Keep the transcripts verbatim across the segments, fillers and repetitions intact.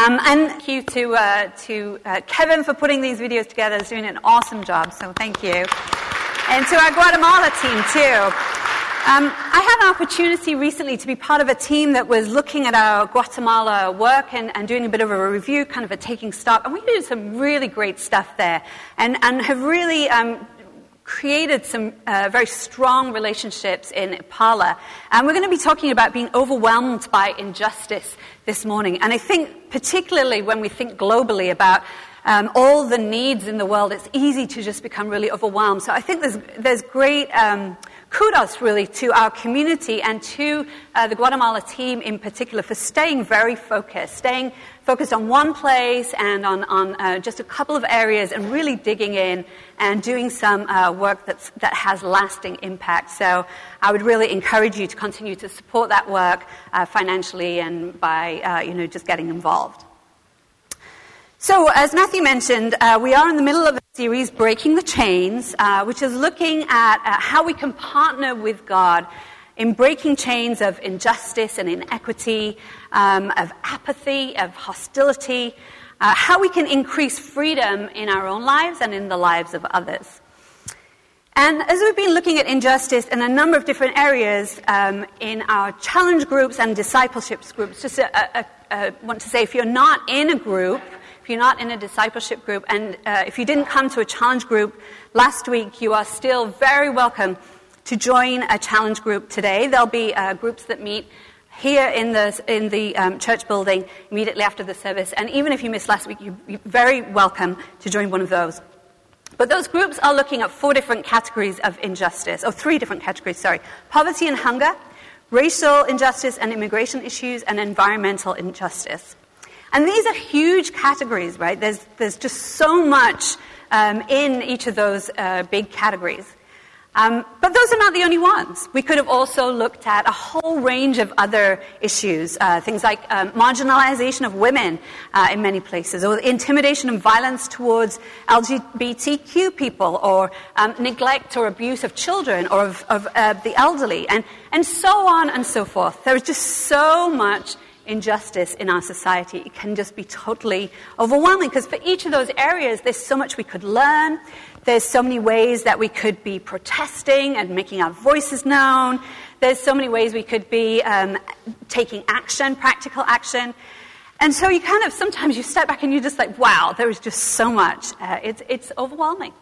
Um, and thank you to, uh, to uh, Kevin for putting these videos together. He's doing an awesome job, so thank you. And to our Guatemala team, too. Um, I had an opportunity recently to be part of a team that was looking at our Guatemala work and, and doing a bit of a review, kind of a taking stock. And we did some really great stuff there and, and have really um, created some uh, very strong relationships in Ipala. And we're going to be talking about being overwhelmed by injustice this morning. And I think particularly when we think globally about um, all the needs in the world, it's easy to just become really overwhelmed. So I think there's, there's great um, kudos really to our community and to uh, the Guatemala team in particular for staying very focused, staying focused on one place and on, on uh, just a couple of areas and really digging in and doing some uh, work that's, that has lasting impact. So I would really encourage you to continue to support that work uh, financially and by uh, you know, just getting involved. So, as Matthew mentioned, uh, we are in the middle of a series, Breaking the Chains, uh, which is looking at uh, how we can partner with God in breaking chains of injustice and inequity, um, of apathy, of hostility, uh, how we can increase freedom in our own lives and in the lives of others. And as we've been looking at injustice in a number of different areas um, in our challenge groups and discipleship groups, just I want to say if you're not in a group, if you're not in a discipleship group, and uh, if you didn't come to a challenge group last week, you are still very welcome to join a challenge group today. There'll be uh, groups that meet here in the in the um, church building immediately after the service. And even if you missed last week, you, you're very welcome to join one of those. But those groups are looking at four different categories of injustice, or three different categories, sorry. Poverty and hunger, racial injustice and immigration issues, and environmental injustice. And these are huge categories, right? There's there's just so much um, in each of those uh, big categories. Um, but those are not the only ones. We could have also looked at a whole range of other issues, uh, things like um, marginalization of women uh, in many places, or intimidation and violence towards L G B T Q people, or um, neglect or abuse of children or of, of uh, the elderly, and, and so on and so forth. There is just so much injustice in our society. It can just be totally overwhelming because for each of those areas there's so much we could learn. There's so many ways that we could be protesting and making our voices known. There's so many ways we could be um, taking action, practical action. And so you kind of, sometimes you step back and you're just like, wow, there is just so much. Uh, it's, it's overwhelming.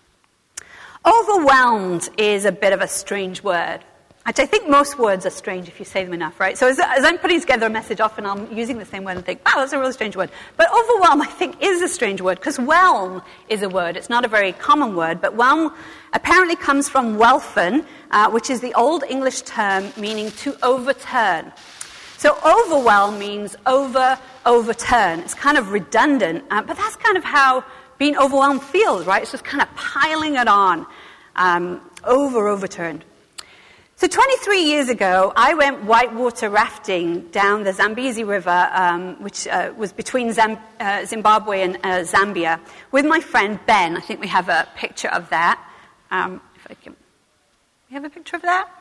Overwhelmed is a bit of a strange word. Actually, I think most words are strange if you say them enough, right? So as, as I'm putting together a message, often I'm using the same word and think, wow, that's a really strange word. But overwhelm, I think, is a strange word, because whelm is a word. It's not a very common word, but whelm apparently comes from whelfen, uh, which is the Old English term meaning to overturn. So overwhelm means over, overturn. It's kind of redundant, uh, but that's kind of how being overwhelmed feels, right? It's just kind of piling it on, um, over, overturned. So twenty-three years ago, I went whitewater rafting down the Zambezi River, um, which uh, was between Zam- uh, Zimbabwe and uh, Zambia, with my friend Ben. I think we have a picture of that. Um, if I can, we have a picture of that?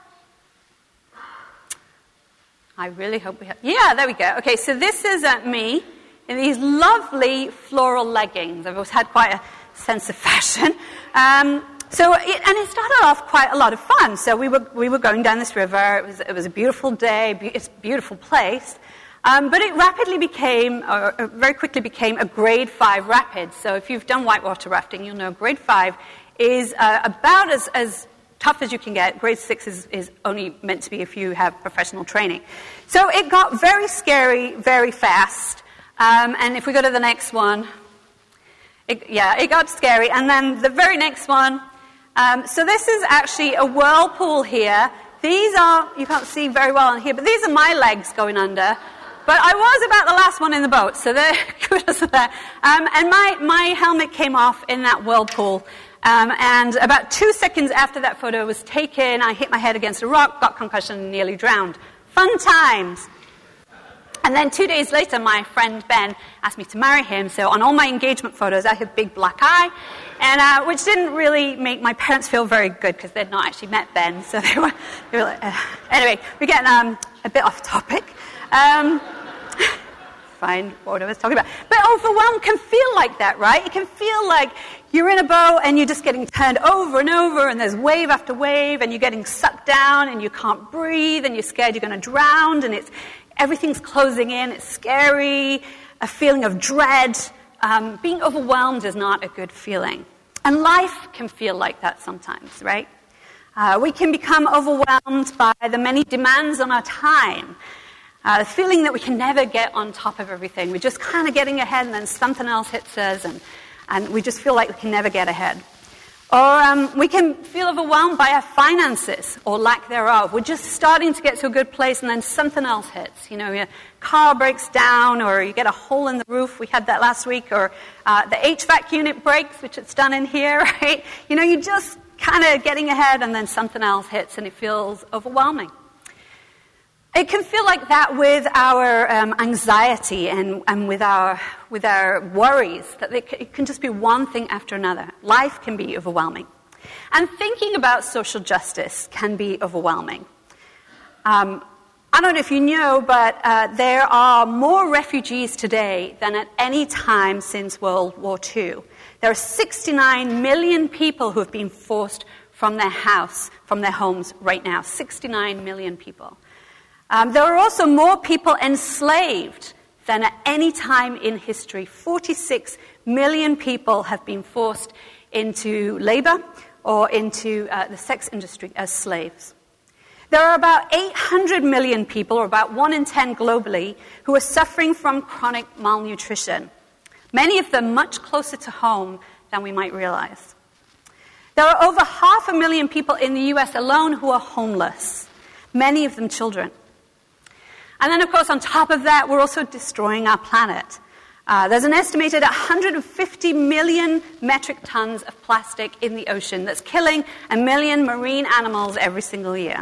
I really hope we have. Yeah, there we go. Okay, so this is uh, me in these lovely floral leggings. I've always had quite a sense of fashion. Um, So, it, and it started off quite a lot of fun. So we were we were going down this river. It was it was a beautiful day. Be, it's a beautiful place. Um, but it rapidly became, or, or very quickly became, a grade five rapid. So if you've done whitewater rafting, you'll know grade five is uh, about as, as tough as you can get. Grade six is, is only meant to be if you have professional training. So it got very scary very fast. Um, and if we go to the next one, it, yeah, it got scary. And then the very next one. Um, so this is actually a whirlpool here. These are, you can't see very well on here, but these are my legs going under. But I was about the last one in the boat, so there, kudos for that. Um, and my, my helmet came off in that whirlpool. Um, and about two seconds after that photo was taken, I hit my head against a rock, got concussion, and nearly drowned. Fun times. And then two days later, my friend Ben asked me to marry him. So on all my engagement photos, I had big black eye, and uh, which didn't really make my parents feel very good because they'd not actually met Ben. So they were, they were like, uh. Anyway, we're getting um, a bit off topic. Um, find what I was talking about. But overwhelm can feel like that, right? It can feel like you're in a boat and you're just getting turned over and over, and there's wave after wave, and you're getting sucked down, and you can't breathe, and you're scared you're going to drown, and it's everything's closing in. It's scary, a feeling of dread. Um, being overwhelmed is not a good feeling. And life can feel like that sometimes, right? Uh, we can become overwhelmed by the many demands on our time. Uh, the feeling that we can never get on top of everything. We're just kind of getting ahead, and then something else hits us, and, and we just feel like we can never get ahead. Or um, we can feel overwhelmed by our finances, or lack thereof. We're just starting to get to a good place, and then something else hits. You know, your car breaks down, or you get a hole in the roof. We had that last week. Or uh, the H V A C unit breaks, which it's done in here, right? You know, you're just kind of getting ahead, and then something else hits, and it feels overwhelming. It can feel like that with our um, anxiety and, and with our with our worries, that it, it can just be one thing after another. Life can be overwhelming. And thinking about social justice can be overwhelming. Um, I don't know if you know, but uh, there are more refugees today than at any time since World War Two. There are sixty-nine million people who have been forced from their house, from their homes right now. sixty-nine million people. Um, there are also more people enslaved than at any time in history. forty-six million people have been forced into labor or into uh, the sex industry as slaves. There are about eight hundred million people, or about one in ten globally, who are suffering from chronic malnutrition. Many of them much closer to home than we might realize. There are over half a million people in the U S alone who are homeless, many of them children. And then, of course, on top of that, we're also destroying our planet. Uh, there's an estimated one hundred fifty million metric tons of plastic in the ocean that's killing a million marine animals every single year.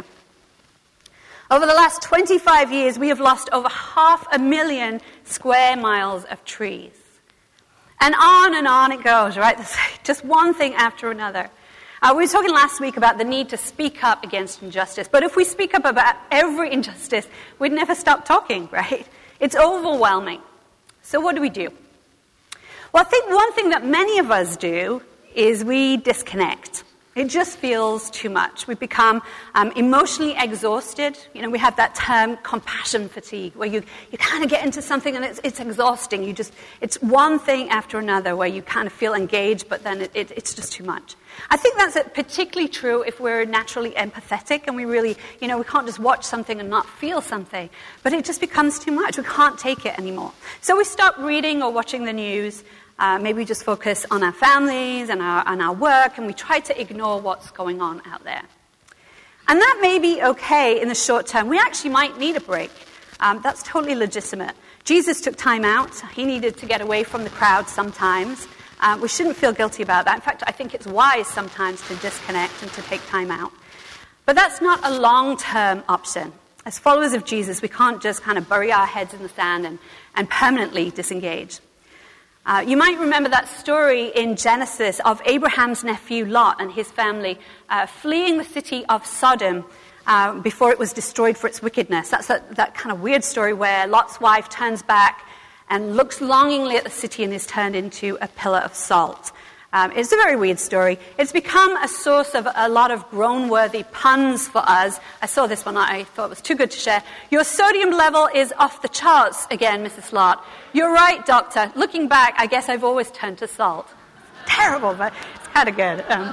Over the last twenty-five years, we have lost over half a million square miles of trees. And on and on it goes, right? There's just one thing after another. Uh, we were talking last week about the need to speak up against injustice. But if we speak up about every injustice, we'd never stop talking, right? It's overwhelming. So what do we do? Well, I think one thing that many of us do is we disconnect. It just feels too much. We become um, emotionally exhausted. You know, we have that term compassion fatigue, where you, you kind of get into something and it's, it's exhausting. You just, it's one thing after another where you kind of feel engaged, but then it, it, it's just too much. I think that's particularly true if we're naturally empathetic and we really, you know, we can't just watch something and not feel something. But it just becomes too much. We can't take it anymore. So we stop reading or watching the news. Uh, maybe we just focus on our families and our, and our work, and we try to ignore what's going on out there. And that may be okay in the short term. We actually might need a break. Um, that's totally legitimate. Jesus took time out. He needed to get away from the crowd sometimes. Uh, we shouldn't feel guilty about that. In fact, I think it's wise sometimes to disconnect and to take time out. But that's not a long-term option. As followers of Jesus, we can't just kind of bury our heads in the sand and, and permanently disengage. Uh, you might remember that story in Genesis of Abraham's nephew Lot and his family uh, fleeing the city of Sodom uh, before it was destroyed for its wickedness. That's a, that kind of weird story where Lot's wife turns back and looks longingly at the city and is turned into a pillar of salt. Um, it's a very weird story. It's become a source of a lot of groan-worthy puns for us. I saw this one. I thought it was too good to share. Your sodium level is off the charts again, Missus Lot. You're right, doctor. Looking back, I guess I've always turned to salt. Terrible, but it's kind of good. Um,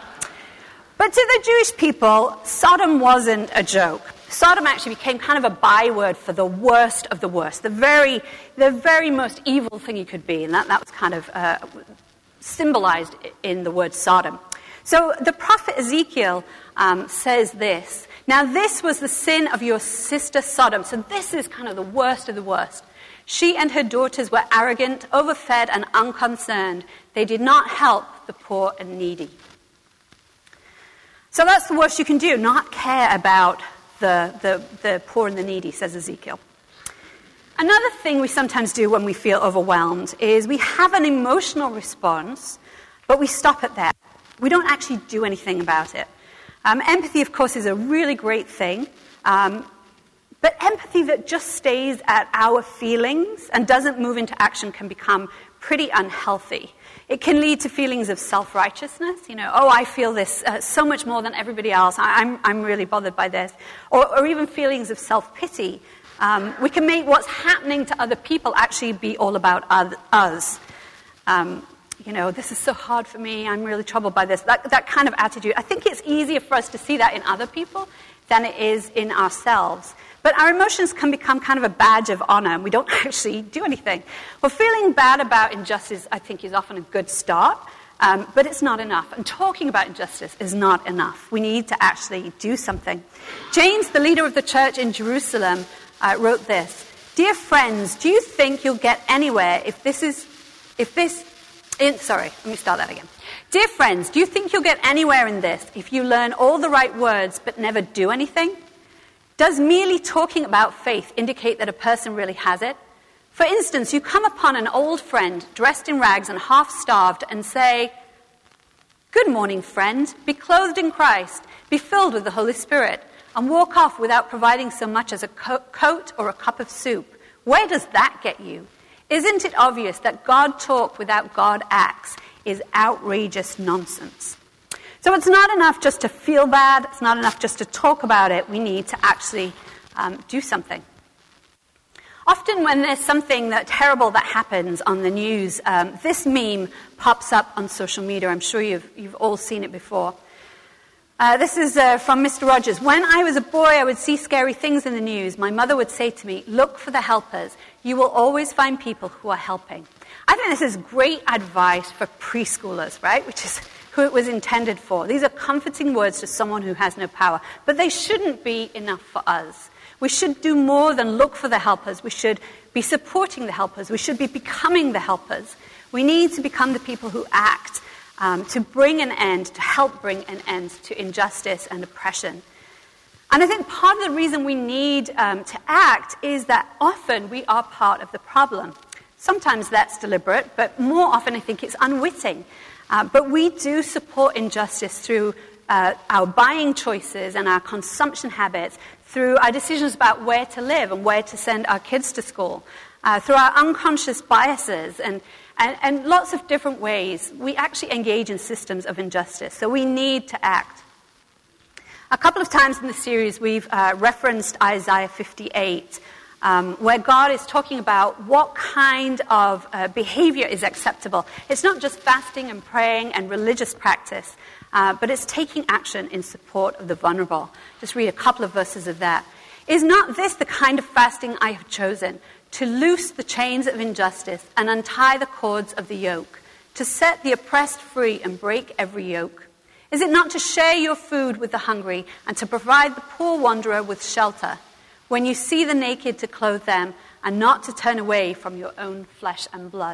but to the Jewish people, Sodom wasn't a joke. Sodom actually became kind of a byword for the worst of the worst, the very, the very most evil thing you could be, and that, that was kind of uh, symbolized in the word Sodom. So the prophet Ezekiel um, says this. Now this was the sin of your sister Sodom. So this is kind of the worst of the worst. She and her daughters were arrogant, overfed, and unconcerned. They did not help the poor and needy. So that's the worst you can do, not care about the, the, the poor and the needy, says Ezekiel. Another thing we sometimes do when we feel overwhelmed is we have an emotional response, but we stop at that. We don't actually do anything about it. Um, empathy, of course, is a really great thing, um, But empathy that just stays at our feelings and doesn't move into action can become pretty unhealthy. It can lead to feelings of self-righteousness, you know, oh, I feel this uh, so much more than everybody else, I, I'm, I'm really bothered by this, or, or even feelings of self-pity. Um, we can make what's happening to other people actually be all about us. Um, you know, this is so hard for me, I'm really troubled by this, that, that kind of attitude. I think it's easier for us to see that in other people than it is in ourselves. But our emotions can become kind of a badge of honor, and we don't actually do anything. Well, feeling bad about injustice, I think, is often a good start, um, but it's not enough. And talking about injustice is not enough. We need to actually do something. James, the leader of the church in Jerusalem, uh, wrote this: "Dear friends, do you think you'll get anywhere if this is, if this, in, sorry, let me start that again. Dear friends, do you think you'll get anywhere in this if you learn all the right words but never do anything? Does merely talking about faith indicate that a person really has it? For instance, you come upon an old friend dressed in rags and half-starved and say, 'Good morning, friend, be clothed in Christ, be filled with the Holy Spirit,' and walk off without providing so much as a co- coat or a cup of soup. Where does that get you? Isn't it obvious that God talk without God acts is outrageous nonsense?" So it's not enough just to feel bad. It's not enough just to talk about it. We need to actually um, do something. Often when there's something that terrible that happens on the news, um, this meme pops up on social media. I'm sure you've, you've all seen it before. Uh, this is uh, from Mister Rogers. "When I was a boy, I would see scary things in the news. My mother would say to me, 'Look for the helpers. You will always find people who are helping.'" I think this is great advice for preschoolers, right? Which is who it was intended for. These are comforting words to someone who has no power. But they shouldn't be enough for us. We should do more than look for the helpers. We should be supporting the helpers. We should be becoming the helpers. We need to become the people who act um, to bring an end, to help bring an end to injustice and oppression. And I think part of the reason we need um, to act is that often we are part of the problem. Sometimes that's deliberate, but more often I think it's unwitting. Uh, but we do support injustice through uh, our buying choices and our consumption habits, through our decisions about where to live and where to send our kids to school, uh, through our unconscious biases and, and, and lots of different ways. We actually engage in systems of injustice, so we need to act. A couple of times in the series we've uh, referenced Isaiah fifty-eight, Um, where God is talking about what kind of uh, behavior is acceptable. It's not just fasting and praying and religious practice, uh, but it's taking action in support of the vulnerable. Just read a couple of verses of that. "Is not this the kind of fasting I have chosen, to loose the chains of injustice and untie the cords of the yoke, to set the oppressed free and break every yoke? Is it not to share your food with the hungry and to provide the poor wanderer with shelter? When you see the naked, to clothe them, and not to turn away from your own flesh and blood."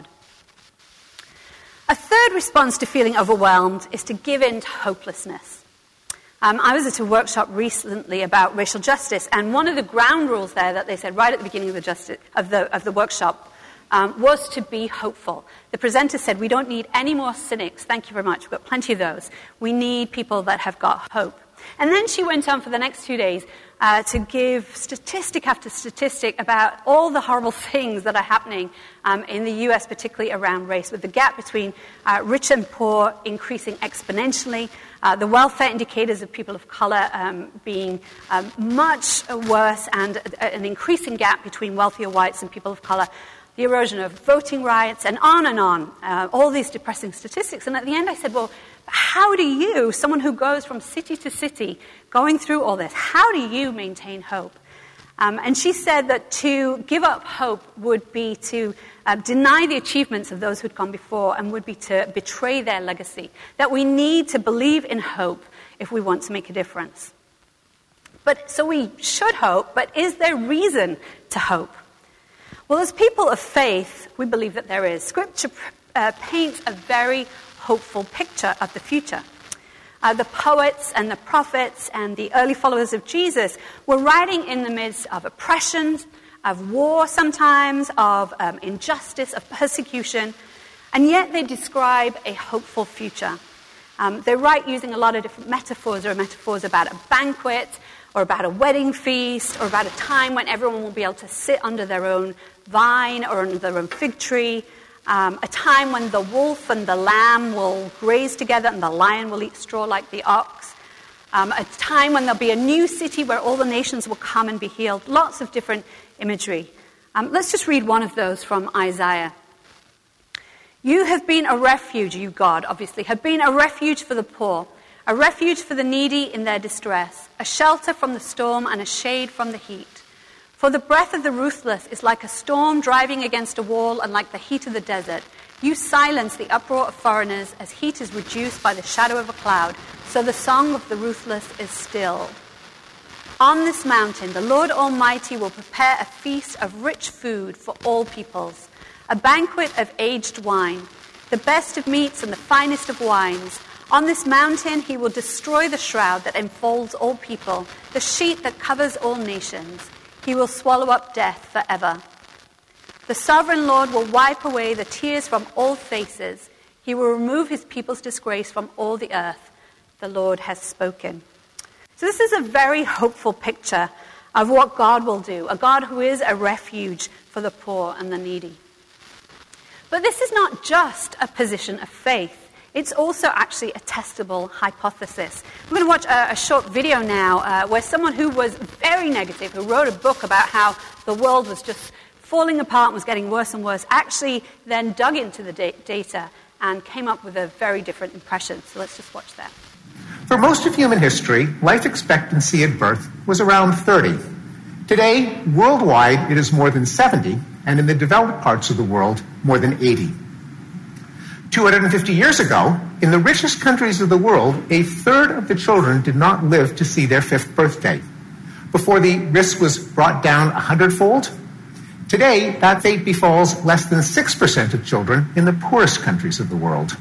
A third response to feeling overwhelmed is to give in to hopelessness. Um, I was at a workshop recently about racial justice, and one of the ground rules there that they said right at the beginning of the, justice, of the, of the workshop um, was to be hopeful. The presenter said, "We don't need any more cynics. Thank you very much. We've got plenty of those. We need people that have got hope." And then she went on for the next two days uh, to give statistic after statistic about all the horrible things that are happening um, in the U S, particularly around race, with the gap between uh, rich and poor increasing exponentially, uh, the welfare indicators of people of color um, being um, much worse, and a, an increasing gap between wealthier whites and people of color, the erosion of voting rights, and on and on, uh, all these depressing statistics. And at the end I said, well, how do you, someone who goes from city to city, going through all this, how do you maintain hope? Um, and she said that to give up hope would be to uh, deny the achievements of those who'd gone before, and would be to betray their legacy. That we need to believe in hope if we want to make a difference. But so we should hope, but is there reason to hope? Well, as people of faith, we believe that there is. Scripture uh, paints a very hopeful picture of the future. Uh, the poets and the prophets and the early followers of Jesus were writing in the midst of oppression, of war sometimes, of um, injustice, of persecution, and yet they describe a hopeful future. Um, they write using a lot of different metaphors. There are metaphors about a banquet, or about a wedding feast, or about a time when everyone will be able to sit under their own vine or under their own fig tree, um, a time when the wolf and the lamb will graze together and the lion will eat straw like the ox, um, a time when there'll be a new city where all the nations will come and be healed. Lots of different imagery. Um, let's just read one of those from Isaiah. You have been a refuge, you God, obviously, have been a refuge for the poor, a refuge for the needy in their distress, a shelter from the storm and a shade from the heat. For the breath of the ruthless is like a storm driving against a wall and like the heat of the desert. You silence the uproar of foreigners as heat is reduced by the shadow of a cloud, so the song of the ruthless is still. On this mountain, the Lord Almighty will prepare a feast of rich food for all peoples, a banquet of aged wine, the best of meats and the finest of wines. On this mountain, he will destroy the shroud that enfolds all people, the sheet that covers all nations. He will swallow up death forever. The sovereign Lord will wipe away the tears from all faces. He will remove his people's disgrace from all the earth. The Lord has spoken. So this is a very hopeful picture of what God will do, a God who is a refuge for the poor and the needy. But this is not just a position of faith. It's also actually a testable hypothesis. We're going to watch a, a short video now uh, where someone who was very negative, who wrote a book about how the world was just falling apart and was getting worse and worse, actually then dug into the da- data and came up with a very different impression. So let's just watch that. For most of human history, life expectancy at birth was around thirty. Today, worldwide, it is more than seventy, and in the developed parts of the world, more than eighty. two hundred fifty years ago, in the richest countries of the world, a third of the children did not live to see their fifth birthday. Before the risk was brought down a hundredfold, today that fate befalls less than six percent of children in the poorest countries of the world.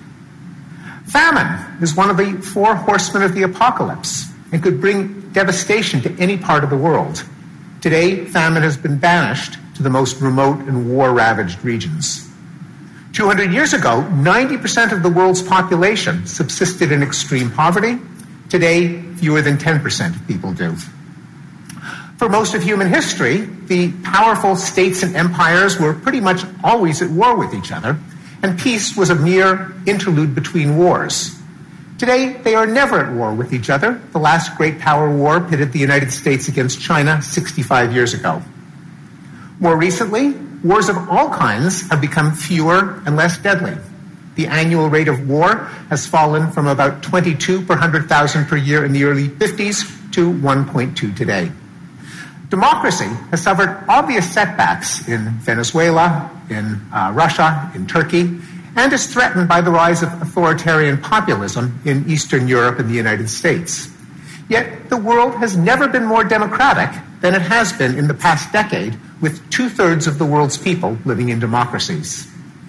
Famine is one of the four horsemen of the apocalypse and could bring devastation to any part of the world. Today, famine has been banished to the most remote and war-ravaged regions. two hundred years ago, ninety percent of the world's population subsisted in extreme poverty. Today, fewer than ten percent of people do. For most of human history, the powerful states and empires were pretty much always at war with each other, and peace was a mere interlude between wars. Today, they are never at war with each other. The last great power war pitted the United States against China sixty-five years ago. More recently, wars of all kinds have become fewer and less deadly. The annual rate of war has fallen from about twenty-two per one hundred thousand per year in the early fifties to one point two today. Democracy has suffered obvious setbacks in Venezuela, in uh, Russia, in Turkey, and is threatened by the rise of authoritarian populism in Eastern Europe and the United States. Yet the world has never been more democratic than it has been in the past decade, with two-thirds of the world's people living in democracies.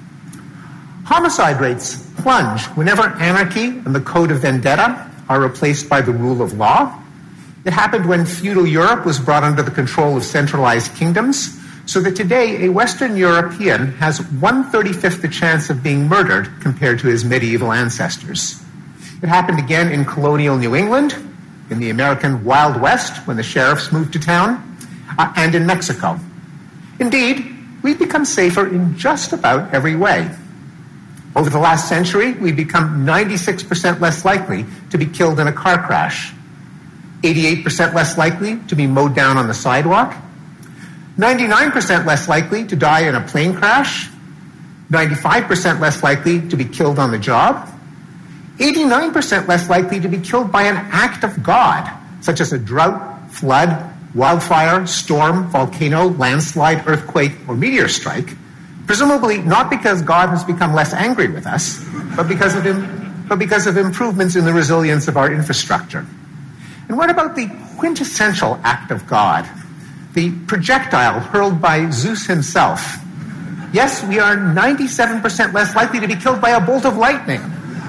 Homicide rates plunge whenever anarchy and the code of vendetta are replaced by the rule of law. It happened when feudal Europe was brought under the control of centralized kingdoms, so that today a Western European has one thirty-fifth the chance of being murdered compared to his medieval ancestors. It happened again in colonial New England, in the American Wild West when the sheriffs moved to town, uh, and in Mexico. Indeed, we've become safer in just about every way. Over the last century, we've become ninety-six percent less likely to be killed in a car crash, eighty-eight percent less likely to be mowed down on the sidewalk, ninety-nine percent less likely to die in a plane crash, ninety-five percent less likely to be killed on the job, eighty-nine percent less likely to be killed by an act of God, such as a drought, flood, wildfire, storm, volcano, landslide, earthquake, or meteor strike, presumably not because God has become less angry with us, but because of him, but because of improvements in the resilience of our infrastructure. And what about the quintessential act of God, the projectile hurled by Zeus himself? Yes, we are ninety-seven percent less likely to be killed by a bolt of lightning.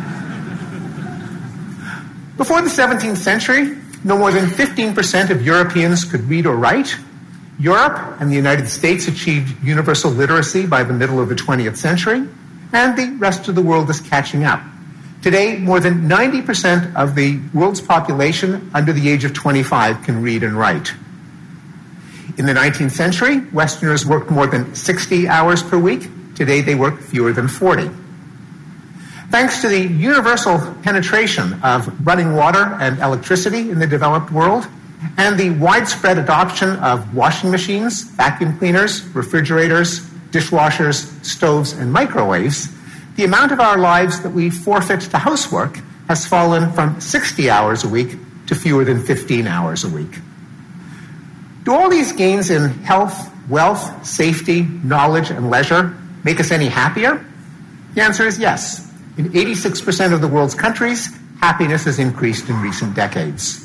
Before the seventeenth century, no more than fifteen percent of Europeans could read or write. Europe and the United States achieved universal literacy by the middle of the twentieth century, and the rest of the world is catching up. Today, more than ninety percent of the world's population under the age of twenty-five can read and write. In the nineteenth century, Westerners worked more than sixty hours per week. Today, they work fewer than forty. Thanks to the universal penetration of running water and electricity in the developed world, and the widespread adoption of washing machines, vacuum cleaners, refrigerators, dishwashers, stoves, and microwaves, the amount of our lives that we forfeit to housework has fallen from sixty hours a week to fewer than fifteen hours a week. Do all these gains in health, wealth, safety, knowledge, and leisure make us any happier? The answer is yes. In eighty-six percent of the world's countries, happiness has increased in recent decades.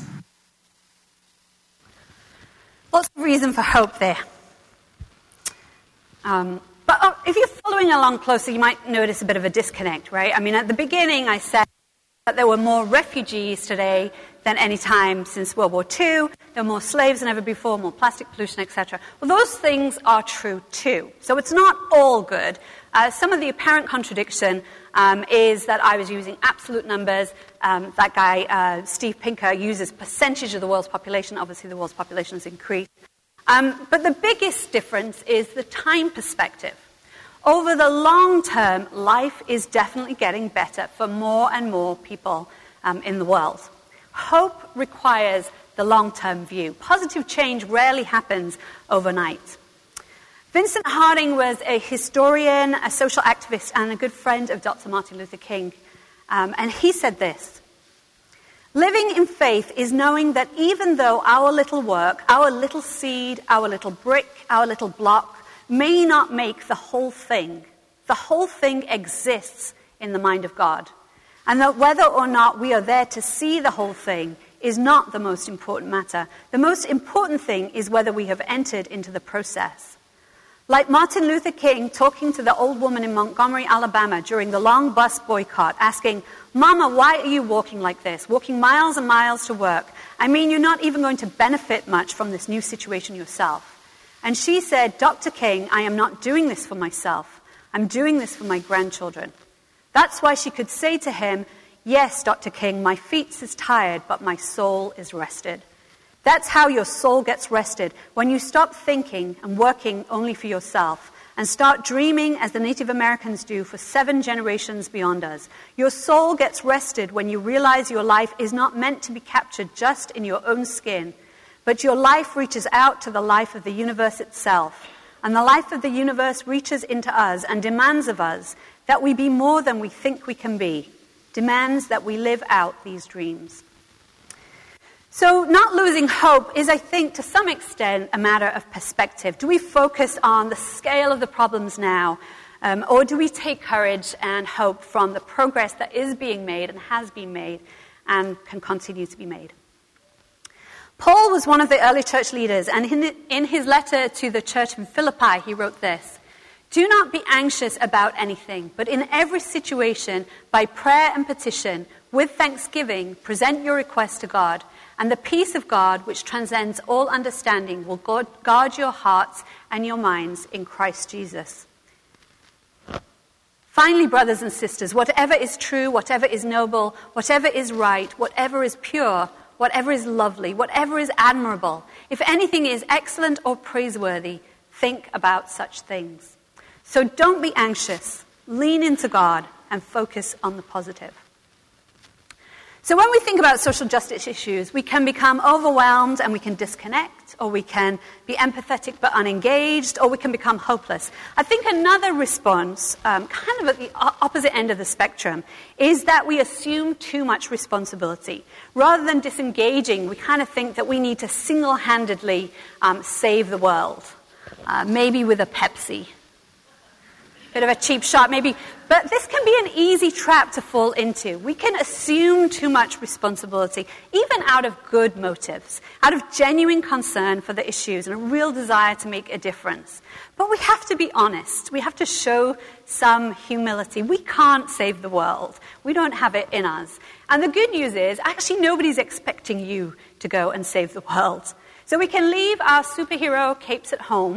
Lots of reason for hope there. Um, but oh, if you're following along closer, you might notice a bit of a disconnect, right? I mean, at the beginning, I said that there were more refugees today than any time since World War Two. There were more slaves than ever before, more plastic pollution, et cetera. Well, those things are true too. So it's not all good. Uh, some of the apparent contradiction um, is that I was using absolute numbers. Um, that guy, uh, Steve Pinker, uses percentage of the world's population. Obviously, the world's population has increased. Um, but the biggest difference is the time perspective. Over the long term, life is definitely getting better for more and more people um, in the world. Hope requires the long-term view. Positive change rarely happens overnight. Vincent Harding was a historian, a social activist, and a good friend of Doctor Martin Luther King. Um, and he said this: living in faith is knowing that even though our little work, our little seed, our little brick, our little block may not make the whole thing, the whole thing exists in the mind of God. And that whether or not we are there to see the whole thing is not the most important matter. The most important thing is whether we have entered into the process. Like Martin Luther King talking to the old woman in Montgomery, Alabama during the long bus boycott, asking, "Mama, why are you walking like this, walking miles and miles to work? I mean, you're not even going to benefit much from this new situation yourself." And she said, "Doctor King, I am not doing this for myself. I'm doing this for my grandchildren." That's why she could say to him, "Yes, Doctor King, my feet is tired, but my soul is rested." That's how your soul gets rested, when you stop thinking and working only for yourself and start dreaming as the Native Americans do for seven generations beyond us. Your soul gets rested when you realize your life is not meant to be captured just in your own skin, but your life reaches out to the life of the universe itself. And the life of the universe reaches into us and demands of us that we be more than we think we can be, demands that we live out these dreams. So not losing hope is, I think, to some extent, a matter of perspective. Do we focus on the scale of the problems now, um, or do we take courage and hope from the progress that is being made and has been made and can continue to be made? Paul was one of the early church leaders, and in his letter to the church in Philippi, he wrote this: "Do not be anxious about anything, but in every situation, by prayer and petition, with thanksgiving, present your requests to God, and the peace of God, which transcends all understanding, will guard your hearts and your minds in Christ Jesus." Finally, brothers and sisters, whatever is true, whatever is noble, whatever is right, whatever is pure, whatever is lovely, whatever is admirable, if anything is excellent or praiseworthy, think about such things. So don't be anxious, lean into God, and focus on the positive. So when we think about social justice issues, we can become overwhelmed and we can disconnect, or we can be empathetic but unengaged, or we can become hopeless. I think another response, um, kind of at the opposite end of the spectrum, is that we assume too much responsibility. Rather than disengaging, we kind of think that we need to single-handedly um, save the world, uh, maybe with a Pepsi. Bit of a cheap shot, maybe. But this can be an easy trap to fall into. We can assume too much responsibility, even out of good motives, out of genuine concern for the issues and a real desire to make a difference. But we have to be honest. We have to show some humility. We can't save the world. We don't have it in us. And the good news is, actually, nobody's expecting you to go and save the world. So we can leave our superhero capes at home,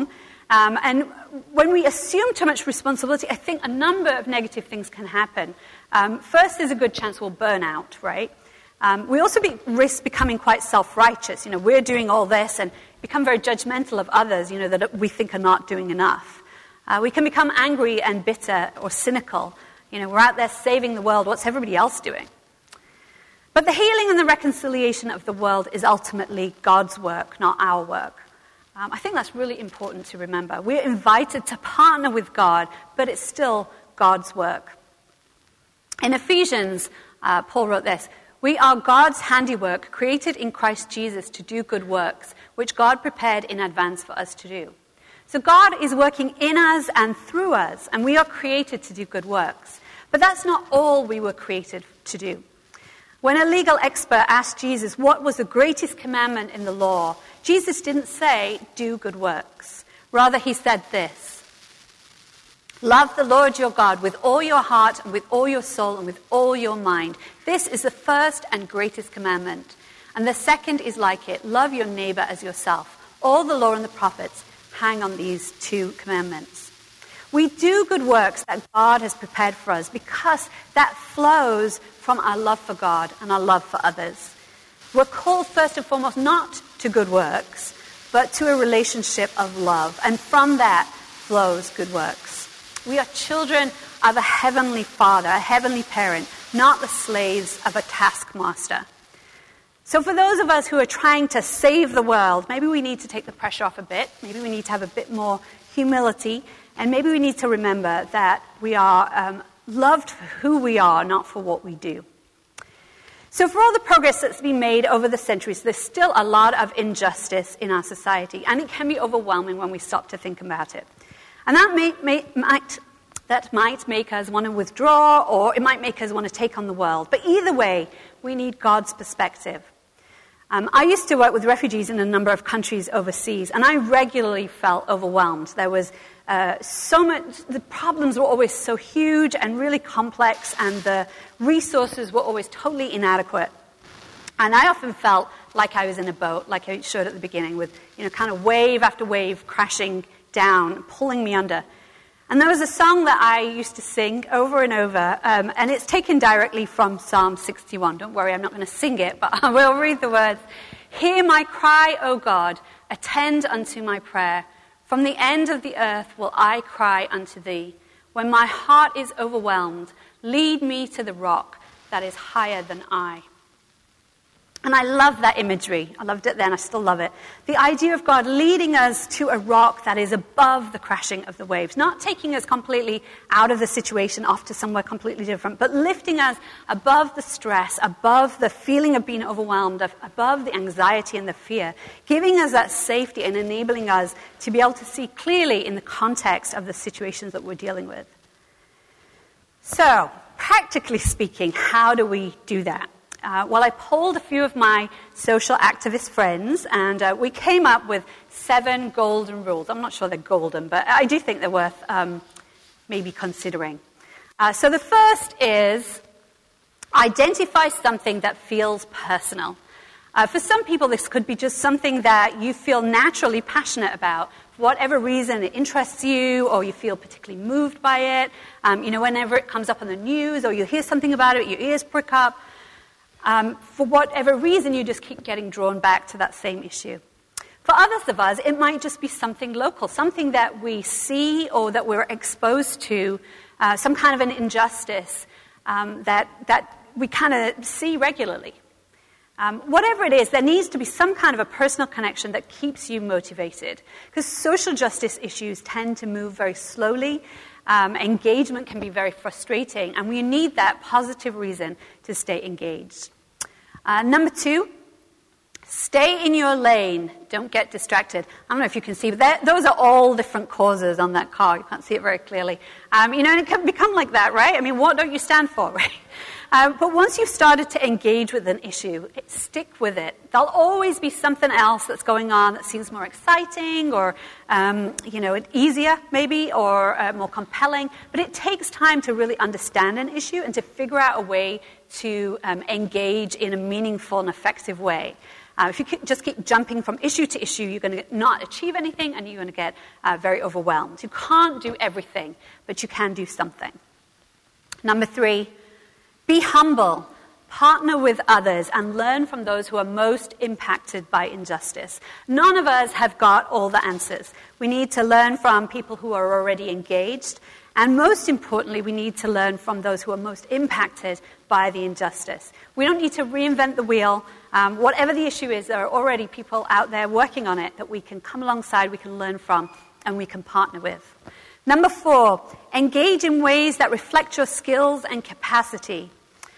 Um, and when we assume too much responsibility, I think a number of negative things can happen. Um, first, there's a good chance we'll burn out, right? Um, we also be, risk becoming quite self-righteous. You know, we're doing all this and become very judgmental of others, you know, that we think are not doing enough. Uh, we can become angry and bitter or cynical. You know, we're out there saving the world. What's everybody else doing? But the healing and the reconciliation of the world is ultimately God's work, not our work. Um, I think that's really important to remember. We're invited to partner with God, but it's still God's work. In Ephesians, uh, Paul wrote this, "We are God's handiwork, created in Christ Jesus to do good works, which God prepared in advance for us to do." So God is working in us and through us, and we are created to do good works. But that's not all we were created to do. When a legal expert asked Jesus what was the greatest commandment in the law, Jesus didn't say, "Do good works." Rather, he said this, "Love the Lord your God with all your heart and with all your soul and with all your mind. This is the first and greatest commandment. And the second is like it, love your neighbor as yourself. All the law and the prophets hang on these two commandments." We do good works that God has prepared for us because that flows from our love for God and our love for others. We're called first and foremost not to good works, but to a relationship of love. And from that flows good works. We are children of a heavenly Father, a heavenly parent, not the slaves of a taskmaster. So for those of us who are trying to save the world, maybe we need to take the pressure off a bit. Maybe we need to have a bit more humility. And maybe we need to remember that we are um, loved for who we are, not for what we do. So for all the progress that's been made over the centuries, there's still a lot of injustice in our society. And it can be overwhelming when we stop to think about it. And that may, may, might, that might make us want to withdraw, or it might make us want to take on the world. But either way, we need God's perspective. Um, I used to work with refugees in a number of countries overseas, and I regularly felt overwhelmed. There was uh, so much, the problems were always so huge and really complex, and the resources were always totally inadequate. And I often felt like I was in a boat, like I showed at the beginning, with, you know, kind of wave after wave crashing down, pulling me under. And there was a song that I used to sing over and over, um, and it's taken directly from Psalm sixty-one. Don't worry, I'm not going to sing it, but I will read the words. "Hear my cry, O God, attend unto my prayer. From the end of the earth will I cry unto thee. When my heart is overwhelmed, lead me to the rock that is higher than I." And I love that imagery. I loved it then, I still love it. The idea of God leading us to a rock that is above the crashing of the waves, not taking us completely out of the situation, off to somewhere completely different, but lifting us above the stress, above the feeling of being overwhelmed, above the anxiety and the fear, giving us that safety and enabling us to be able to see clearly in the context of the situations that we're dealing with. So, practically speaking, how do we do that? Uh, well, I polled a few of my social activist friends, and uh, we came up with seven golden rules. I'm not sure they're golden, but I do think they're worth um, maybe considering. Uh, so the first is identify something that feels personal. Uh, for some people, this could be just something that you feel naturally passionate about. For whatever reason, it interests you, or you feel particularly moved by it. Um, you know, whenever it comes up on the news, or you hear something about it, your ears prick up. Um, for whatever reason, you just keep getting drawn back to that same issue. For others of us, it might just be something local, something that we see or that we're exposed to, uh, some kind of an injustice um, that, that we kind of see regularly. Um, whatever it is, there needs to be some kind of a personal connection that keeps you motivated. Because social justice issues tend to move very slowly. Um, engagement can be very frustrating, and we need that positive reason to stay engaged. Uh, number two, stay in your lane. Don't get distracted. I don't know if you can see, but those are all different causes on that car. You can't see it very clearly. Um, you know, and it can become like that, right? I mean, what don't you stand for, right? Um, but once you've started to engage with an issue, it, stick with it. There'll always be something else that's going on that seems more exciting or, um, you know, easier maybe or uh, more compelling. But it takes time to really understand an issue and to figure out a way to um, engage in a meaningful and effective way. Uh, if you just keep jumping from issue to issue, you're going to not achieve anything, and you're going to get uh, very overwhelmed. You can't do everything, but you can do something. Number three, be humble. Partner with others and learn from those who are most impacted by injustice. None of us have got all the answers. We need to learn from people who are already engaged, and most importantly, we need to learn from those who are most impacted by the injustice. We don't need to reinvent the wheel. Um, whatever the issue is, there are already people out there working on it that we can come alongside, we can learn from, and we can partner with. Number four, engage in ways that reflect your skills and capacity.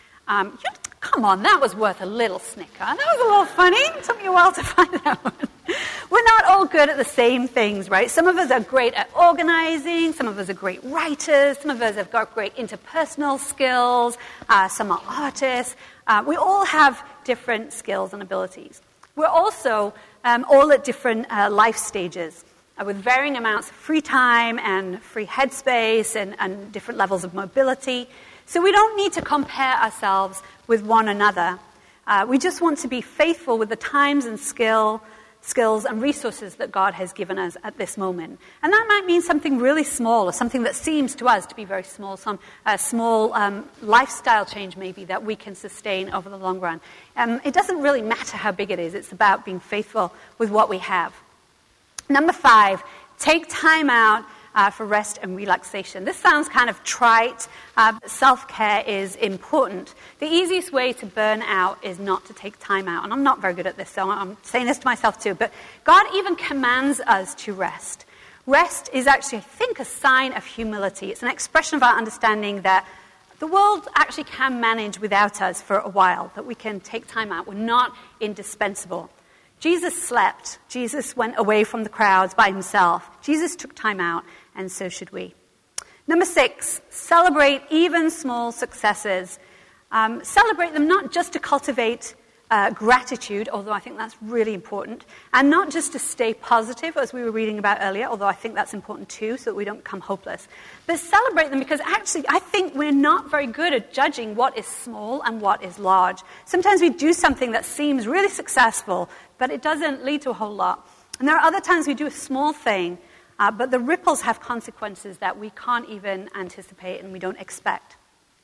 Um, come on, that was worth a little snicker. That was a little funny. It took me a while to find that one. We're not all good at the same things, right? Some of us are great at organizing. Some of us are great writers. Some of us have got great interpersonal skills. Uh, some are artists. Uh, we all have different skills and abilities. We're also um, all at different uh, life stages uh, with varying amounts of free time and free headspace and, and different levels of mobility. So we don't need to compare ourselves with one another. Uh, we just want to be faithful with the times and skill, skills and resources that God has given us at this moment. And that might mean something really small or something that seems to us to be very small, some uh, small um, lifestyle change maybe that we can sustain over the long run. Um, it doesn't really matter how big it is. It's about being faithful with what we have. Number five, take time out Uh, for rest and relaxation. This sounds kind of trite. Uh, self-care is important. The easiest way to burn out is not to take time out. And I'm not very good at this, so I'm saying this to myself too. But God even commands us to rest. Rest is actually, I think, a sign of humility. It's an expression of our understanding that the world actually can manage without us for a while, that we can take time out. We're not indispensable. Jesus slept. Jesus went away from the crowds by himself. Jesus took time out, and so should we. Number six, celebrate even small successes. Um, celebrate them not just to cultivate uh, gratitude, although I think that's really important, and not just to stay positive, as we were reading about earlier, although I think that's important too, so that we don't become hopeless. But celebrate them because actually I think we're not very good at judging what is small and what is large. Sometimes we do something that seems really successful, but it doesn't lead to a whole lot. And there are other times we do a small thing, uh, but the ripples have consequences that we can't even anticipate and we don't expect.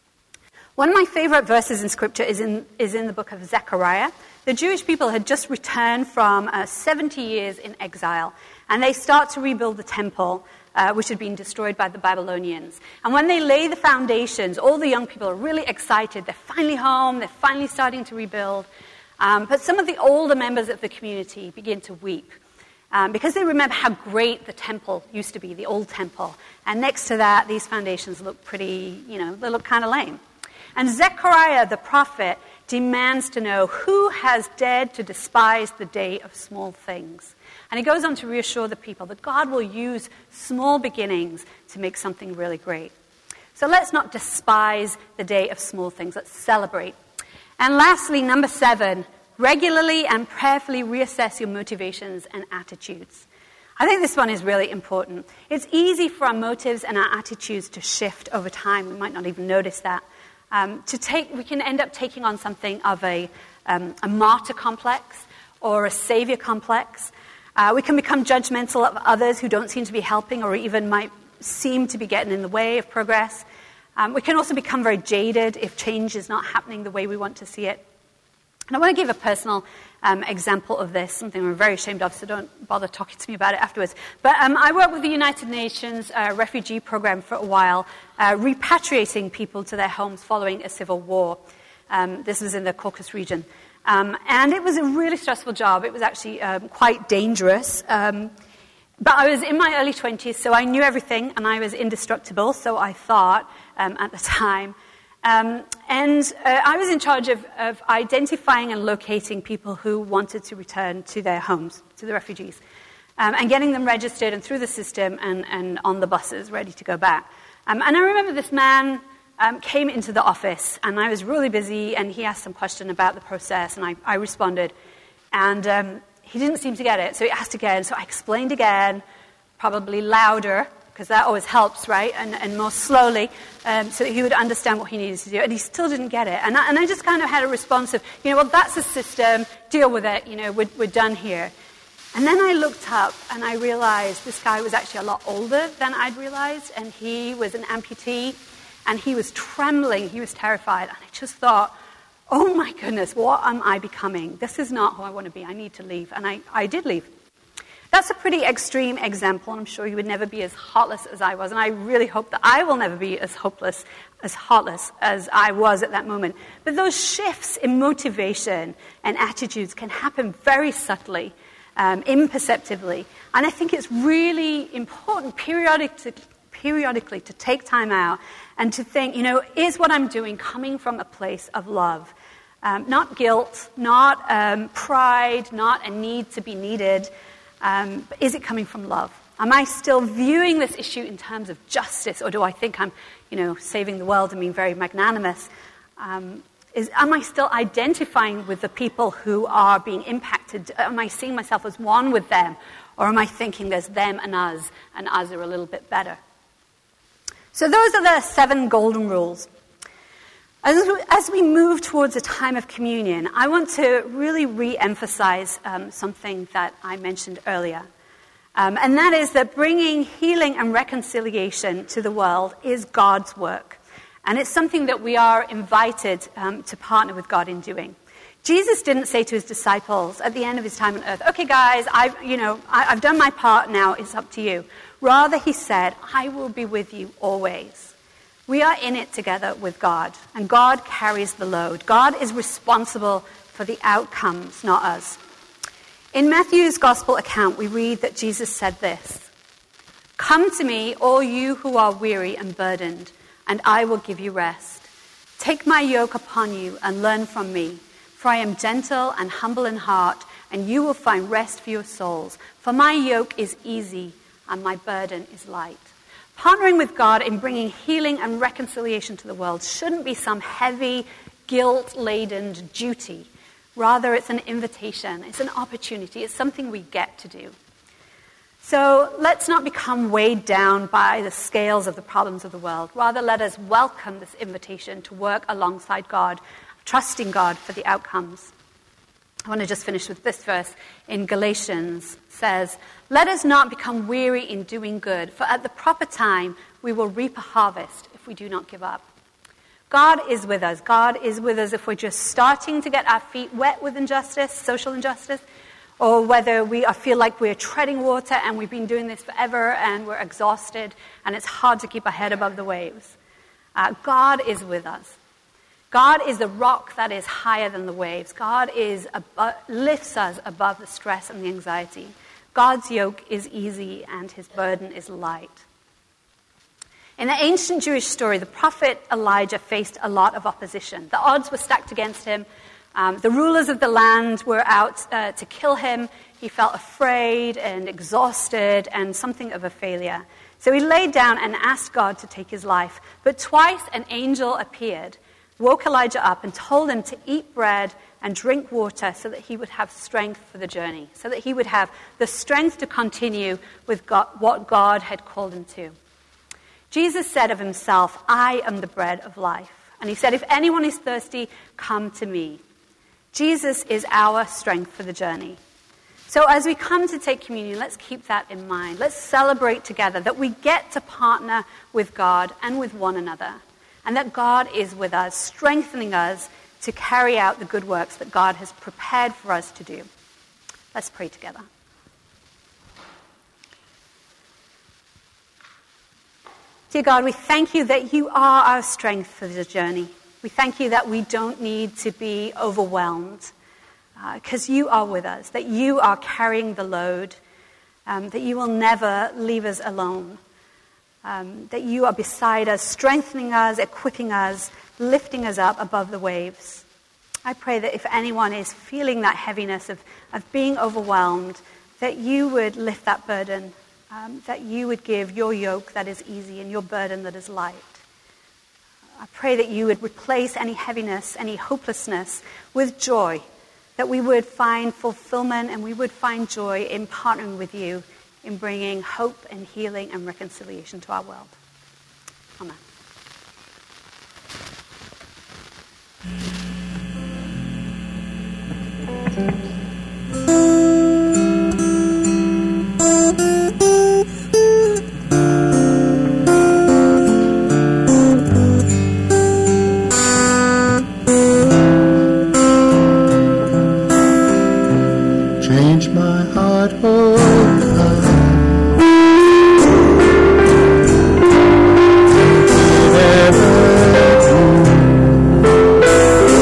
One of my favorite verses in Scripture is in, is in the book of Zechariah. The Jewish people had just returned from uh, seventy years in exile, and they start to rebuild the temple, uh, which had been destroyed by the Babylonians. And when they lay the foundations, all the young people are really excited. They're finally home. They're finally starting to rebuild. Um, but some of the older members of the community begin to weep um, because they remember how great the temple used to be, the old temple. And next to that, these foundations look pretty, you know, they look kind of lame. And Zechariah, the prophet, demands to know who has dared to despise the day of small things. And he goes on to reassure the people that God will use small beginnings to make something really great. So let's not despise the day of small things. Let's celebrate. And lastly, number seven, regularly and prayerfully reassess your motivations and attitudes. I think this one is really important. It's easy for our motives and our attitudes to shift over time. We might not even notice that. Um, to take, we can end up taking on something of a, um, a martyr complex or a savior complex. Uh, we can become judgmental of others who don't seem to be helping or even might seem to be getting in the way of progress. Um, we can also become very jaded if change is not happening the way we want to see it. And I want to give a personal um, example of this, something I'm very ashamed of, so don't bother talking to me about it afterwards. But um, I worked with the United Nations uh, refugee program for a while, uh, repatriating people to their homes following a civil war. Um, this was in the Caucasus region. Um, and it was a really stressful job. It was actually um, quite dangerous. Um, but I was in my early twenties, so I knew everything, and I was indestructible, so I thought um, at the time. Um, and uh, I was in charge of, of identifying and locating people who wanted to return to their homes, to the refugees, um, and getting them registered and through the system and, and on the buses ready to go back. Um, and I remember this man um, came into the office, and I was really busy, and he asked some question about the process, and I, I responded. And um, he didn't seem to get it, so he asked again. So I explained again, probably louder, because that always helps, right? And, and more slowly, um, so that he would understand what he needed to do. And he still didn't get it. And I, and I just kind of had a response of, you know, well, that's the system, deal with it, you know, we're, we're done here. And then I looked up and I realized this guy was actually a lot older than I'd realized, and he was an amputee, and he was trembling, he was terrified. And I just thought, oh my goodness, what am I becoming? This is not who I want to be. I need to leave. And I, I did leave. That's a pretty extreme example, and I'm sure you would never be as heartless as I was, and I really hope that I will never be as hopeless, as heartless as I was at that moment. But those shifts in motivation and attitudes can happen very subtly, um, imperceptibly, and I think it's really important periodic to, periodically to take time out and to think, you know, is what I'm doing coming from a place of love? Um, not guilt, not um, pride, not a need to be needed. Um, but is it coming from love? Am I still viewing this issue in terms of justice, or do I think I'm, you know, saving the world and being very magnanimous? Um, is, am I still identifying with the people who are being impacted? Am I seeing myself as one with them, or am I thinking there's them and us, and us are a little bit better? So those are the seven golden rules. As we, as we move towards a time of communion, I want to really re-emphasize um, something that I mentioned earlier. Um, and that is that bringing healing and reconciliation to the world is God's work. And it's something that we are invited um, to partner with God in doing. Jesus didn't say to his disciples at the end of his time on earth, okay guys, I've, you know, I, I've done my part, now it's up to you. Rather, he said, I will be with you always. We are in it together with God, and God carries the load. God is responsible for the outcomes, not us. In Matthew's gospel account, we read that Jesus said this, "Come to me, all you who are weary and burdened, and I will give you rest. Take my yoke upon you and learn from me, for I am gentle and humble in heart, and you will find rest for your souls. For my yoke is easy and my burden is light." Partnering with God in bringing healing and reconciliation to the world shouldn't be some heavy, guilt-laden duty. Rather, it's an invitation, it's an opportunity, it's something we get to do. So let's not become weighed down by the scales of the problems of the world. Rather, let us welcome this invitation to work alongside God, trusting God for the outcomes. I want to just finish with this verse in Galatians. It says, "Let us not become weary in doing good, for at the proper time we will reap a harvest if we do not give up." God is with us. God is with us if we're just starting to get our feet wet with injustice, social injustice, or whether we feel like we're treading water and we've been doing this forever and we're exhausted and it's hard to keep our head above the waves. Uh, God is with us. God is the rock that is higher than the waves. God is abo- lifts us above the stress and the anxiety. God's yoke is easy and his burden is light. In the ancient Jewish story, the prophet Elijah faced a lot of opposition. The odds were stacked against him. Um, the rulers of the land were out uh, to kill him. He felt afraid and exhausted and something of a failure. So he laid down and asked God to take his life. But twice an angel appeared, woke Elijah up and told him to eat bread and drink water so that he would have strength for the journey, so that he would have the strength to continue with God, what God had called him to. Jesus said of himself, "I am the bread of life." And he said, "If anyone is thirsty, come to me." Jesus is our strength for the journey. So as we come to take communion, let's keep that in mind. Let's celebrate together that we get to partner with God and with one another, and that God is with us, strengthening us to carry out the good works that God has prepared for us to do. Let's pray together. Dear God, we thank you that you are our strength for the journey. We thank you that we don't need to be overwhelmed because uh, you are with us, that you are carrying the load, um, that you will never leave us alone. Um, that you are beside us, strengthening us, equipping us, lifting us up above the waves. I pray that if anyone is feeling that heaviness of, of being overwhelmed, that you would lift that burden, um, that you would give your yoke that is easy and your burden that is light. I pray that you would replace any heaviness, any hopelessness with joy, that we would find fulfillment and we would find joy in partnering with you in bringing hope and healing and reconciliation to our world. Amen. Change my heart, oh God. Never do.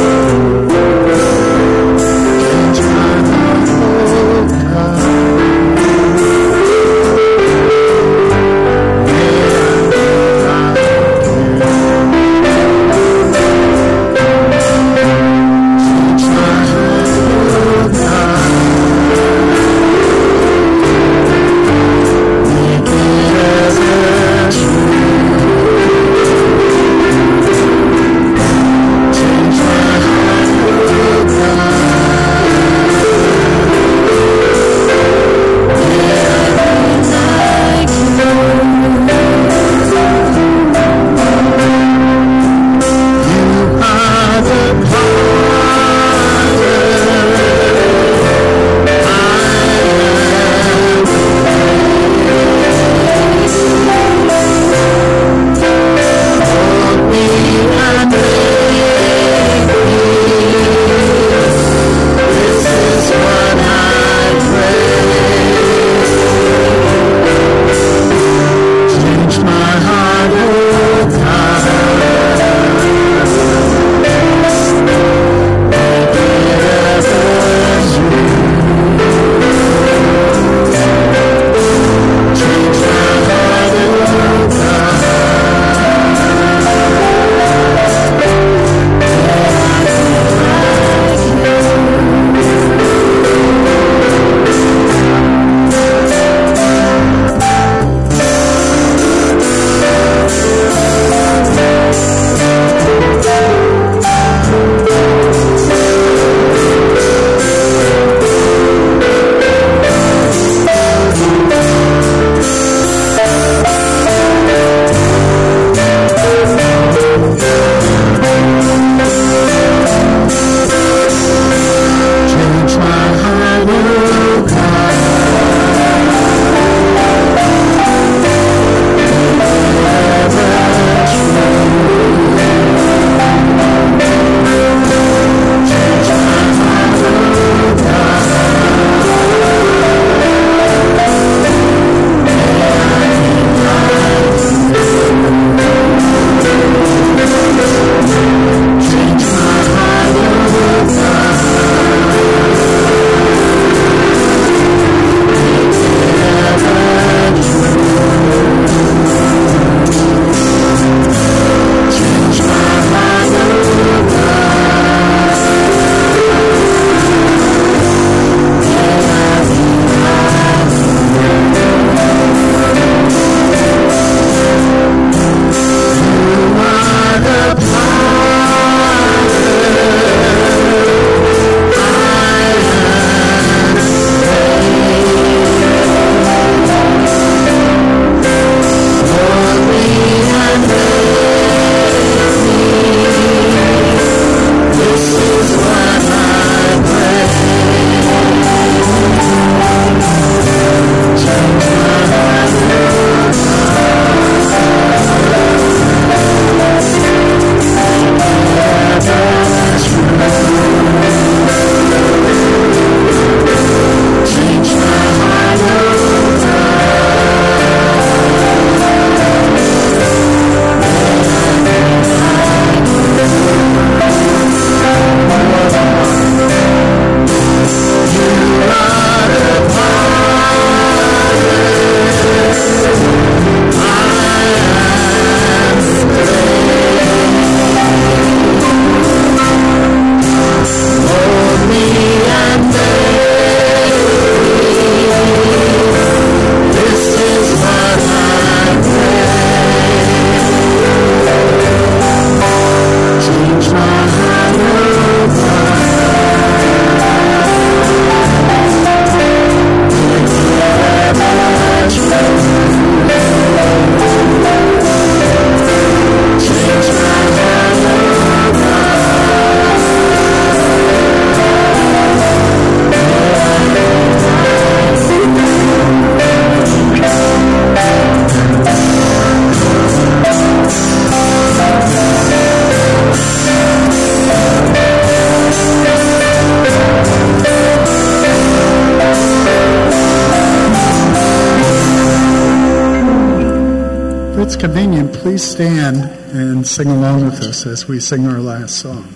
it's convenient, please stand and sing along with us as we sing our last song.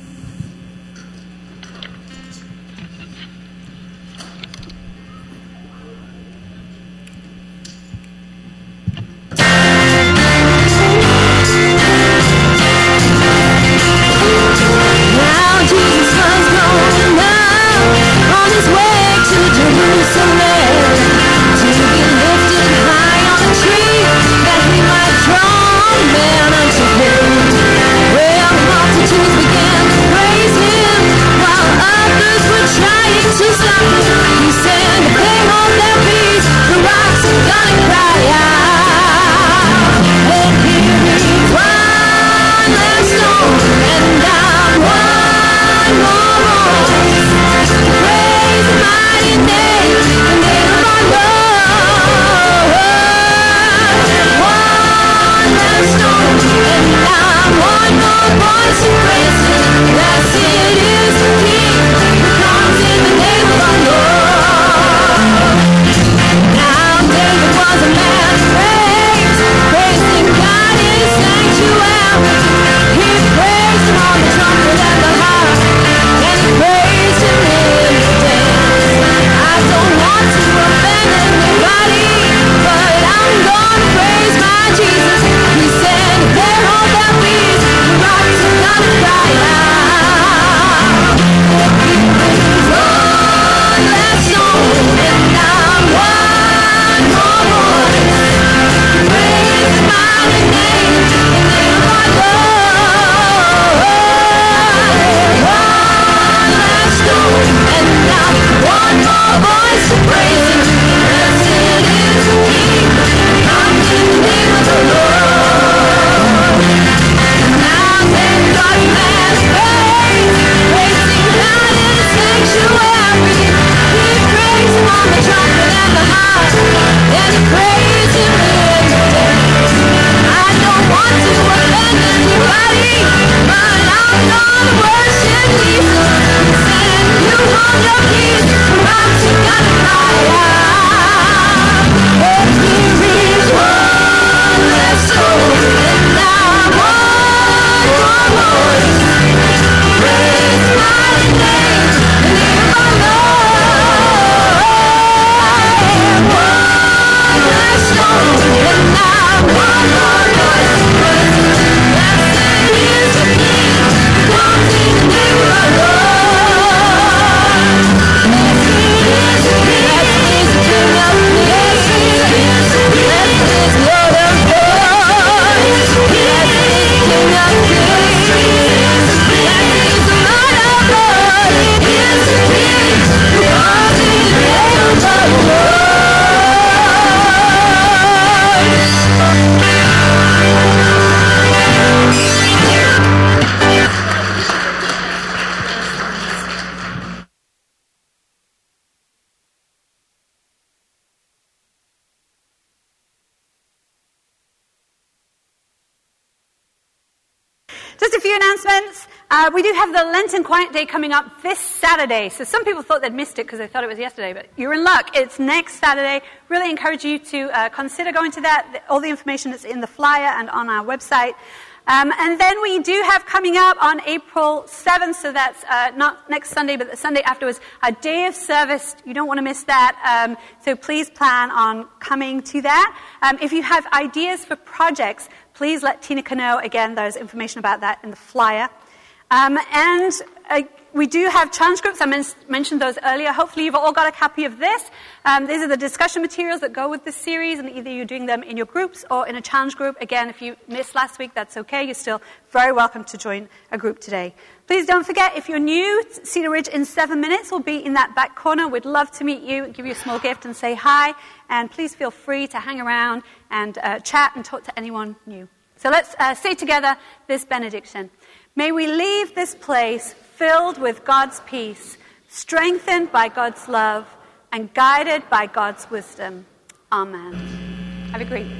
Just a few announcements. Uh, we do have the Lenten Quiet Day coming up this Saturday. So some people thought they'd missed it because they thought it was yesterday, but you're in luck. It's next Saturday. Really encourage you to uh, consider going to that. All the information is in the flyer and on our website. Um, and then we do have coming up on April seventh, so that's uh, not next Sunday, but the Sunday afterwards, a day of service. You don't want to miss that. Um, so please plan on coming to that. Um, if you have ideas for projects, please let Tina know. Again, there's information about that in the flyer. Um, and uh, we do have challenge groups. I men- mentioned those earlier. Hopefully you've all got a copy of this. Um, these are the discussion materials that go with this series, and either you're doing them in your groups or in a challenge group. Again, if you missed last week, that's okay. You're still very welcome to join a group today. Please don't forget, if you're new, Cedar Ridge in seven minutes will be in that back corner. We'd love to meet you, give you a small gift and say hi. And please feel free to hang around and uh, chat and talk to anyone new. So let's uh, say together this benediction. May we leave this place filled with God's peace, strengthened by God's love, and guided by God's wisdom. Amen. Have a great day.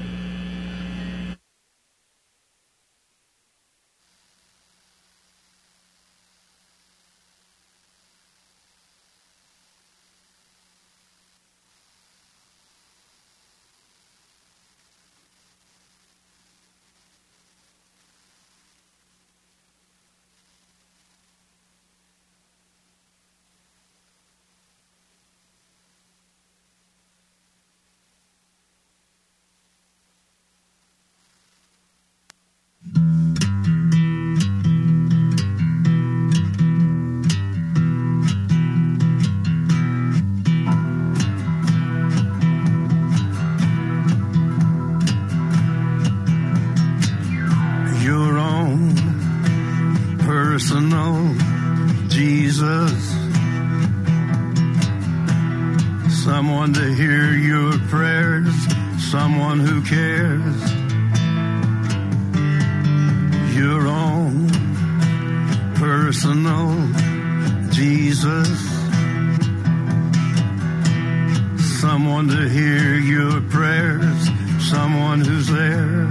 personal Jesus. Someone to hear your prayers, someone who cares. Your own personal Jesus. Someone to hear your prayers, someone who's there.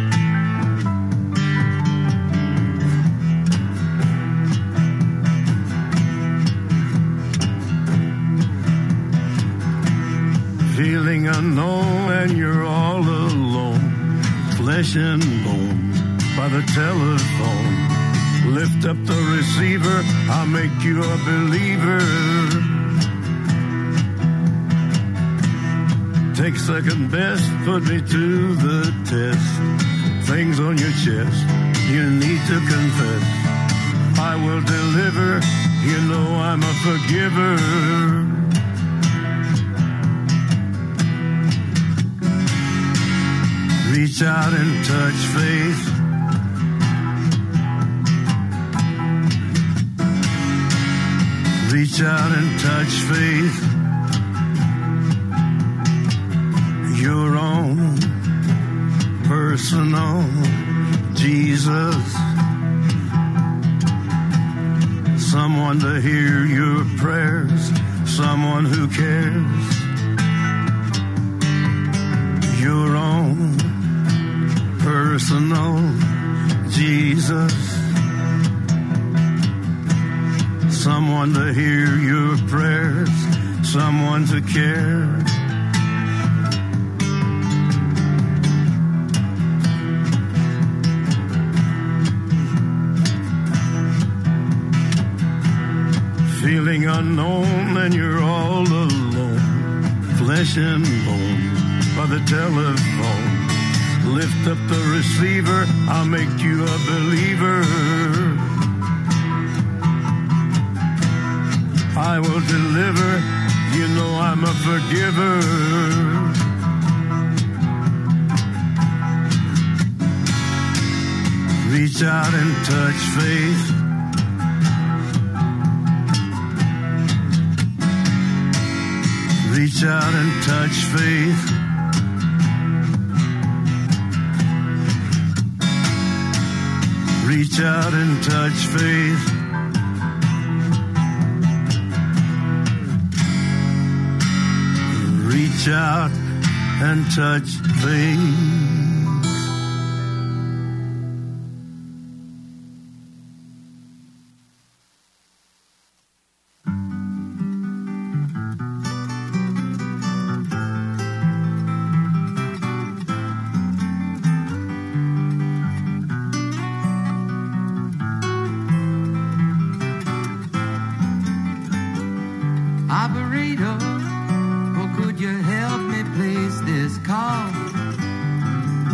Feeling unknown and you're all alone, flesh and bone by the telephone. Lift up the receiver, I'll make you a believer. Take second best, put me to the test. Things on your chest, you need to confess. I will deliver, you know I'm a forgiver. Reach out and touch faith. Reach out and touch faith. Your own personal Jesus. Someone to hear your prayers, someone who cares. Your own personal Jesus. Someone to hear your prayers, someone to care. Feeling unknown and you're all alone, flesh and bone by the telephone. Lift up the receiver, I'll make you a believer. I will deliver, you know I'm a forgiver. Reach out and touch faith. Reach out and touch faith. Reach out and touch faith. Reach out and touch faith. Operator, or could you help me place this call?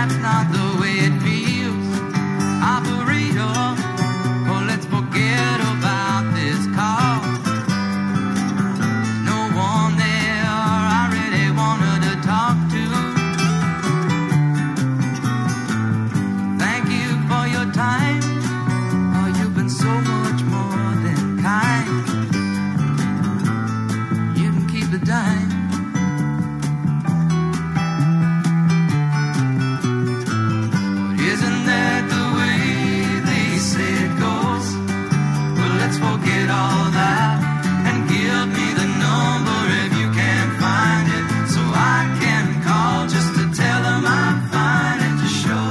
that's not the way it feels. Operator, oh, let's forget about this call. No one there I really wanted to talk to. Thank you for your time. Oh, you've been so much more than kind. You can keep the dime. Forget all that and give me the number if you can't find it, so I can call just to tell them I'm fine and to show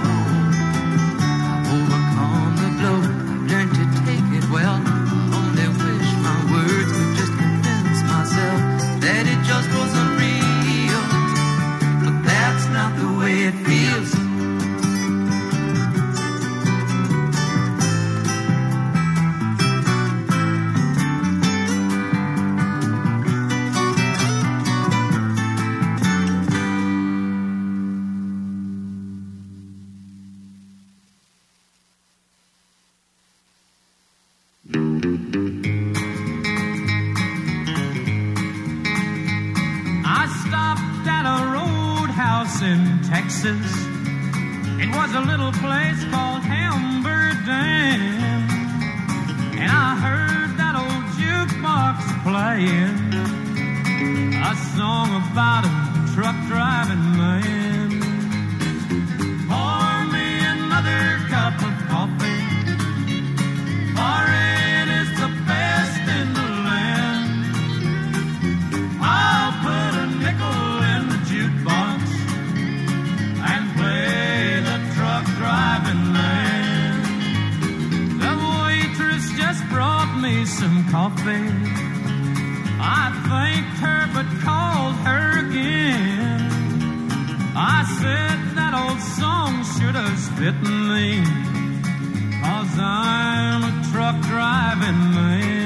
I've overcome the blow. I've learned to take it well. I only wish my words could just convince myself that it just wasn't real, but that's not the way it feels. Texas. It was a little place called Hamberdam, and I heard that old jukebox playing a song about a truck driving man. Pour me another cup of coffee, for it is the best in the land. I'll put a nickel in the jukebox and play the truck driving man. The waitress just brought me some coffee. I thanked her but called her again. I said that old song should have spit me, 'cause I'm a truck driving man.